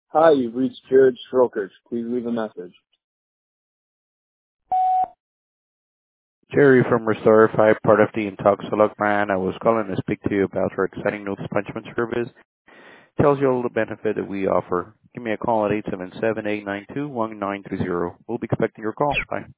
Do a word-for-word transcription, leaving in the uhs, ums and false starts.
Hi, you've reached Jared Strokers. Please leave a message. Jerry from Restorify, part of the Intoxilog brand. I was calling to speak to you about our exciting new expungement service. Tells you all the benefit that we offer. Give me a call at eight seven seven, eight nine two, one nine three zero. We'll be expecting your call. Bye.